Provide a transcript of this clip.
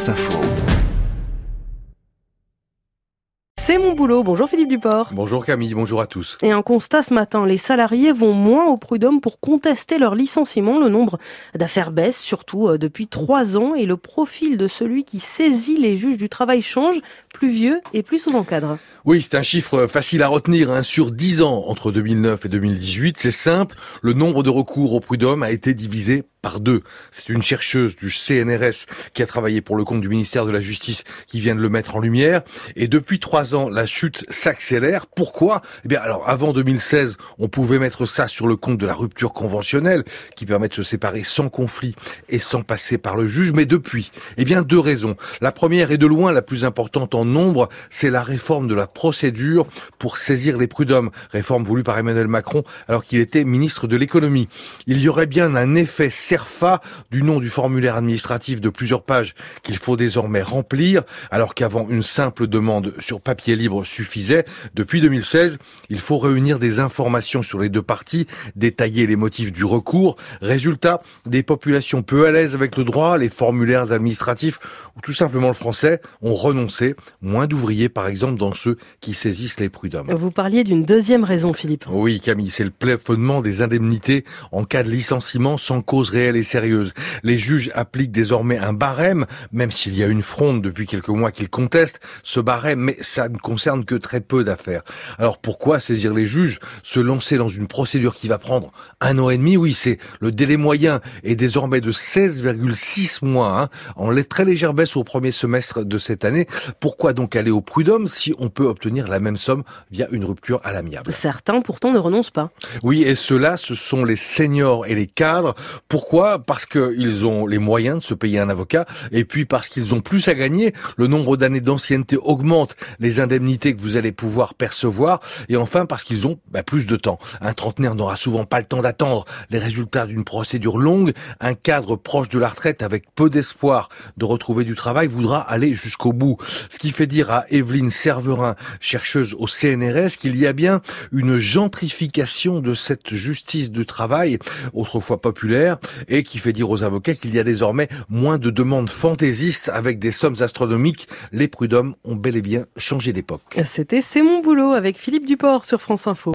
France Info. C'est mon boulot. Bonjour Philippe Duport. Bonjour Camille, bonjour à tous. Et un constat ce matin, les salariés vont moins au prud'homme pour contester leur licenciement. Le nombre d'affaires baisse, surtout depuis 3 ans. Et le profil de celui qui saisit les juges du travail change, plus vieux et plus souvent cadre. Oui, c'est un chiffre facile à retenir. Sur 10 ans, entre 2009 et 2018, c'est simple, le nombre de recours au prud'homme a été divisé par 2. C'est une chercheuse du CNRS qui a travaillé pour le compte du ministère de la Justice qui vient de le mettre en lumière. Et depuis 3 ans, la chute s'accélère. Pourquoi ? Alors, avant 2016, on pouvait mettre ça sur le compte de la rupture conventionnelle qui permet de se séparer sans conflit et sans passer par le juge. Mais depuis, 2 raisons. La première et de loin la plus importante en nombre, c'est la réforme de la procédure pour saisir les prud'hommes. Réforme voulue par Emmanuel Macron alors qu'il était ministre de l'économie. Il y aurait bien un effet CERFA du nom du formulaire administratif de plusieurs pages qu'il faut désormais remplir, alors qu'avant une simple demande sur papier libre suffisait. Depuis 2016, il faut réunir des informations sur les 2 parties, détailler les motifs du recours. Résultat, des populations peu à l'aise avec le droit, les formulaires administratifs ou tout simplement le français ont renoncé. Moins d'ouvriers, par exemple, dans ceux qui saisissent les prud'hommes. Vous parliez d'une deuxième raison, Philippe. Oui, Camille, c'est le plafonnement des indemnités en cas de licenciement sans cause réelle et sérieuse. Les juges appliquent désormais un barème, même s'il y a une fronde depuis quelques mois qu'ils contestent ce barème, mais ça ne concerne que très peu d'affaires. Alors pourquoi saisir les juges, se lancer dans une procédure qui va prendre 1 an et demi? Oui, c'est le délai moyen est désormais de 16,6 mois, en très légère baisse au premier semestre de cette année. Pourquoi donc aller au prud'homme si on peut obtenir la même somme via une rupture à l'amiable? Certains pourtant ne renoncent pas. Oui, et ceux-là, ce sont les seniors et les cadres. Pourquoi ? Parce qu'ils ont les moyens de se payer un avocat, et puis parce qu'ils ont plus à gagner. Le nombre d'années d'ancienneté augmente les indemnités que vous allez pouvoir percevoir, et enfin parce qu'ils ont plus de temps. Un trentenaire n'aura souvent pas le temps d'attendre les résultats d'une procédure longue. Un cadre proche de la retraite avec peu d'espoir de retrouver du travail voudra aller jusqu'au bout. Ce qui fait dire à Evelyne Serverin, chercheuse au CNRS, qu'il y a bien une gentrification de cette justice du travail, autrefois populaire, et qui fait dire aux avocats qu'il y a désormais moins de demandes fantaisistes avec des sommes astronomiques. Les prud'hommes ont bel et bien changé d'époque. C'était C'est mon boulot avec Philippe Duport sur France Info.